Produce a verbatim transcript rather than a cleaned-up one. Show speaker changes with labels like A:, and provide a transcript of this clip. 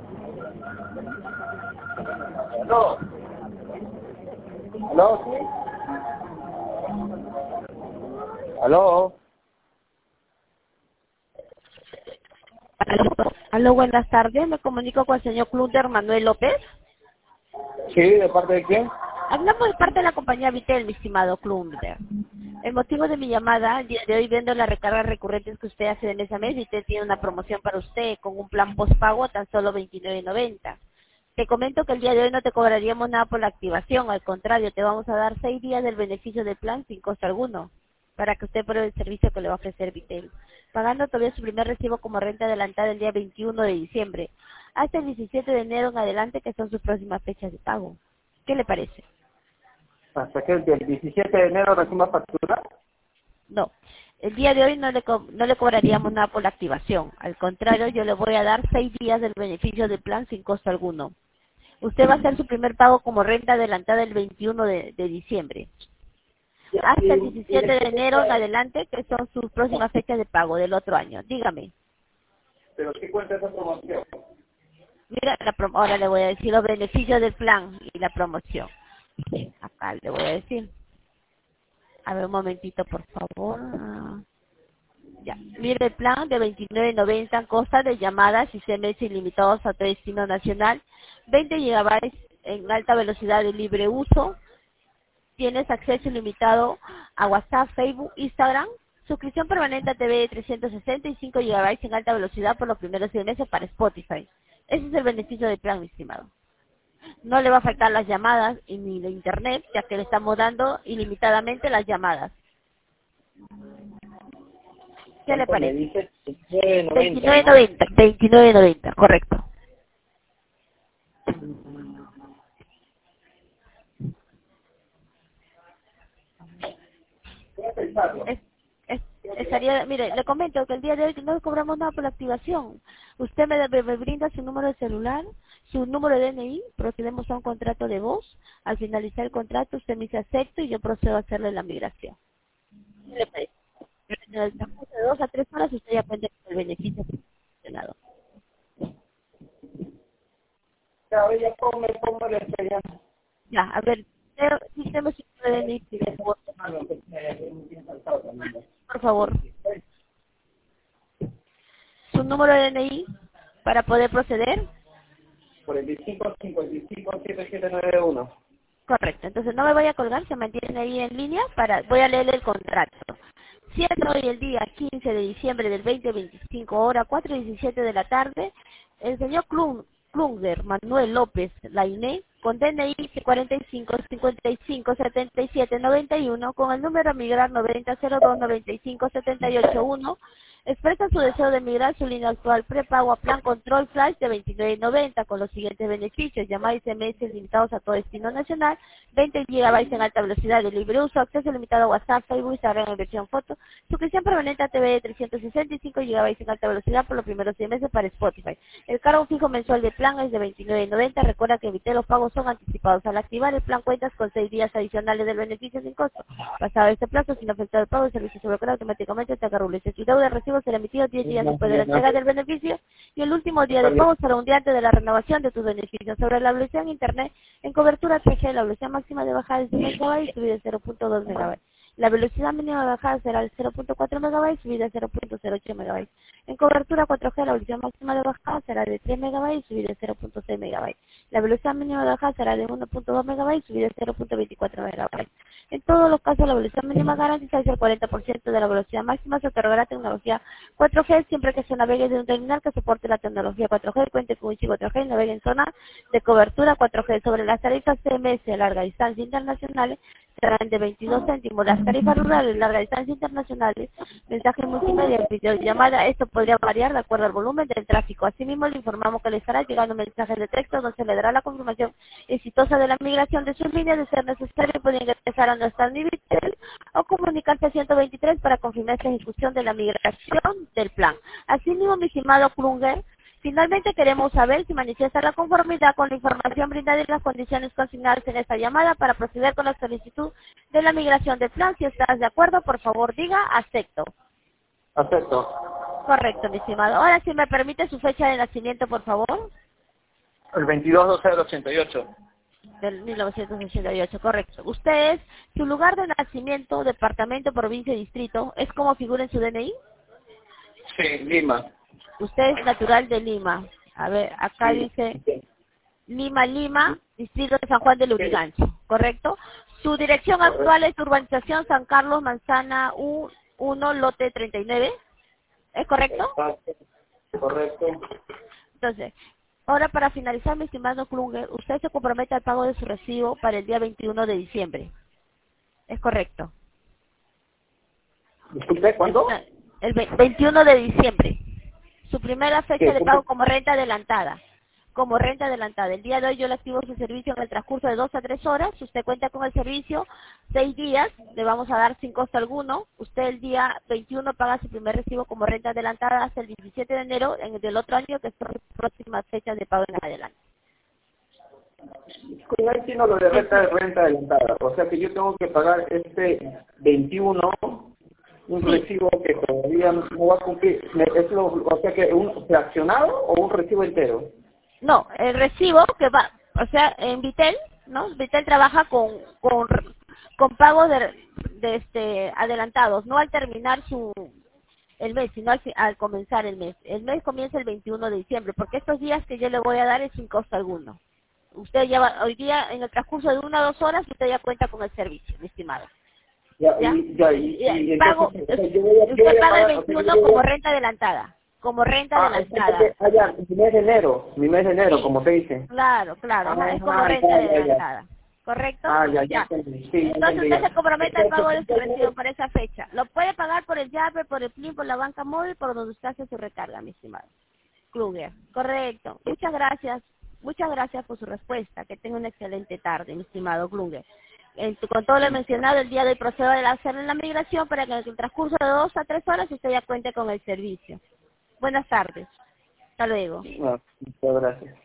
A: ¿Aló? ¿Aló? ¿Sí? ¿Aló?
B: Aló, aló, buenas tardes. Me comunico con el señor Clunder Manuel López.
A: Sí, ¿de parte de quién?
B: Hablamos de parte de la compañía Vitel, mi estimado Clunder. El motivo de mi llamada, el día de hoy, viendo las recargas recurrentes que usted hace en ese mes, Vitel tiene una promoción para usted con un plan postpago tan solo veintinueve noventa. Te comento que el día de hoy no te cobraríamos nada por la activación, al contrario, te vamos a dar seis días del beneficio del plan sin costo alguno, para que usted pruebe el servicio que le va a ofrecer Vitel, pagando todavía su primer recibo como renta adelantada el día veintiuno de diciembre, hasta el diecisiete de enero en adelante, que son sus próximas fechas de pago. ¿Qué le parece?
A: Hasta que el diecisiete de enero reciba factura.
B: No, el día de hoy no le, co no le cobraríamos nada por la activación, al contrario, yo le voy a dar seis días del beneficio del plan sin costo alguno. Usted va a hacer su primer pago como renta adelantada el veintiuno de, de diciembre. Hasta el diecisiete de enero en adelante, que son sus próximas fechas de pago del otro año. Dígame.
A: ¿Pero qué cuenta esa promoción?
B: Mira, la prom ahora le voy a decir los beneficios del plan y la promoción. Acá le voy a decir. A ver, un momentito, por favor. Ah, ya. Mire, el plan de veintinueve noventa consta de llamadas y C M S ilimitados a todo destino nacional, veinte gigabytes en alta velocidad de libre uso. Tienes acceso ilimitado a WhatsApp, Facebook, Instagram, suscripción permanente a T V de trescientos sesenta y cinco gigabytes en alta velocidad por los primeros seis meses para Spotify. Ese es el beneficio del plan, mi estimado. No le va a faltar las llamadas y ni de internet, ya que le estamos dando ilimitadamente las llamadas. ¿Qué le
A: ¿Cuánto me
B: parece?
A: dice? veintinueve noventa,
B: veintinueve
A: ¿no?
B: noventa, veintinueve noventa, correcto.
A: Voy a pensarlo.
B: Es, es- estaría, mire, le comento que el día de hoy no cobramos nada por la activación. Usted me, me- me brinda su número de celular, su número de D N I, procedemos a un contrato de voz. Al finalizar el contrato, usted me dice acepto y yo procedo a hacerle la migración. ¿Qué le parece? En el transcurso de dos a tres horas usted ya cuenta con el beneficio proporcionado.
A: Ya, ve, ya ponme, ponme la experiencia.
B: Ya, a ver, dígame su número de D N I, por favor.
A: Ah, no, pues, eh, me he saltado también.
B: Por favor. Su número de D N I para poder proceder.
A: cuarenta y cinco, cincuenta y cinco, setenta y siete noventa y uno.
B: Correcto, entonces no me voy a colgar, se mantiene ahí en línea, para voy a leer el contrato. Siendo hoy el día quince de diciembre del dos mil veinticinco, hora cuatro y diecisiete de la tarde, el señor Klun, Klunger Manuel López Lainé, con D N I cuarenta y cinco, cincuenta y cinco, setenta y siete, noventa y uno, con el número a migrar noventa, cero dos, noventa y cinco, setenta y ocho, uno, expresa su deseo de migrar su línea actual prepago a plan control flash de veintinueve noventa con los siguientes beneficios: llamadas y S M S limitados a todo destino nacional, veinte gigabytes en alta velocidad de libre uso, acceso limitado a WhatsApp, Facebook, Instagram en versión foto, suscripción permanente a T V de trescientos sesenta y cinco gigabytes en alta velocidad por los primeros seis meses para Spotify. El cargo fijo mensual de plan es de veintinueve noventa. Recuerda que evite los pagos son anticipados. Al activar el plan cuentas con seis días adicionales del beneficio sin costo. Pasado este plazo, sin afectar el pago, el servicio se bloquea automáticamente hasta que rubrice. Su deuda de recibo será emitido diez días después de la entrega del beneficio y el último día de pago será un día antes de la renovación de tus beneficios. Sobre la velocidad en Internet, en cobertura tres G, la velocidad máxima de bajada es de megabytes y subida de cero punto dos megabytes. La velocidad mínima de bajada será el cero punto cuatro megabytes, subida de cero punto cero ocho megabytes. En cobertura cuatro G, la velocidad máxima de bajada será de tres megabytes, subida de cero punto seis megabytes. La velocidad mínima de bajada será de uno punto dos megabytes, subida de cero punto veinticuatro megabytes. En todos los casos, la velocidad mínima garantizada es el cuarenta por ciento de la velocidad máxima. Se otorgará tecnología cuatro G siempre que se navegue de un terminal que soporte la tecnología cuatro G, cuente con un chip cuatro G y navegue en zona de cobertura cuatro G. Sobre las tarifas C M S a larga distancia internacionales, serán de veintidós céntimos. Las tarifas rurales, larga distancia internacionales, mensaje multimedia, videollamada, esto podría variar de acuerdo al volumen del tráfico. Asimismo, le informamos que le estará llegando mensajes de texto donde se le dará la confirmación exitosa de la migración de sus líneas. De ser necesario, pueden ingresar a nuestra Nivitel o comunicarse a ciento veintitrés para confirmar esta ejecución de la migración del plan. Asimismo, mi estimado Klunger, finalmente queremos saber si manifiesta la conformidad con la información brindada y las condiciones consignadas en esta llamada para proceder con la solicitud de la migración del plan. Si estás de acuerdo, por favor diga acepto.
A: Acepto.
B: Correcto, mi estimado. Ahora, si me permite su fecha de nacimiento, por favor.
A: El veintidós doce del ochenta y ocho.
B: Del mil novecientos ochenta y ocho, correcto. Usted, su lugar de nacimiento, departamento, provincia y distrito, ¿es como figura en su D N I?
A: Sí, Lima.
B: Usted es natural de Lima. A ver, acá
A: Sí.
B: dice Lima, Lima, distrito de San Juan de Lurigancho, ¿correcto? Su dirección
A: Correcto.
B: actual es urbanización San Carlos, Manzana U uno, lote treinta y nueve, ¿es correcto?
A: Exacto. Correcto.
B: Entonces, ahora para finalizar, mi estimado Klunger, usted se compromete al pago de su recibo para el día veintiuno de diciembre, ¿es correcto?
A: Disculpe, ¿cuándo?
B: El ve- veintiuno de diciembre, su primera fecha
A: ¿Qué?
B: de
A: ¿Cómo?
B: pago como renta adelantada. Como renta adelantada. El día de hoy yo le activo su servicio en el transcurso de dos a tres horas. Si usted cuenta con el servicio, seis días, le vamos a dar sin costo alguno. Usted el día veintiuno paga su primer recibo como renta adelantada hasta el diecisiete de enero en el del otro año, que son las próximas fechas de pago en adelante.
A: Con ahí tiene lo de renta de renta adelantada. O sea que yo tengo que pagar este veintiuno, un
B: Sí.
A: recibo que todavía no va a cumplir. Me- Es lo, o sea que un fraccionado o un recibo entero.
B: No, el recibo que va, o sea, en Vitel, ¿no? Vitel trabaja con con, con pagos de, de este adelantados, no al terminar su el mes, sino al, fi- al comenzar el mes. El mes comienza el veintiuno de diciembre, porque estos días que yo le voy a dar es sin costo alguno. Usted ya va, hoy día, en el transcurso de una o dos horas, usted ya cuenta con el servicio, mi estimado.
A: Ya,
B: ¿Ya?
A: y, ya, y,
B: Y,
A: y
B: eh, pago,
A: entonces, o sea, yo voy a, yo
B: usted
A: voy a
B: paga el
A: pagar, o sea, que
B: veintiuno
A: yo voy
B: como
A: a,
B: renta adelantada, como renta
A: ah, o sea,
B: adelantada.
A: que, ah, ya, mi mes de enero, mi mes de enero,
B: Sí,
A: como te dicen.
B: claro, claro, ajá, es como
A: Ah,
B: renta
A: ya, ya, ya.
B: adelantada, ¿correcto?
A: Ah, ya, ya
B: Ya.
A: entendí. Sí, ya
B: Entonces
A: entendí
B: usted
A: ya.
B: se compromete al pago de su
A: Entonces,
B: recibo por esa fecha. Lo puede pagar por el Yape, por el Plin, por la banca móvil, por donde usted hace su recarga, mi estimado Kluger. Correcto. Muchas gracias. Muchas gracias por su respuesta. Que tenga una excelente tarde, mi estimado Kluger. En- con todo lo mencionado, el día de hoy procedo a hacer la migración para que en el transcurso de dos a tres horas usted ya cuente con el servicio. Buenas tardes. Hasta luego.
A: ah, muchas gracias.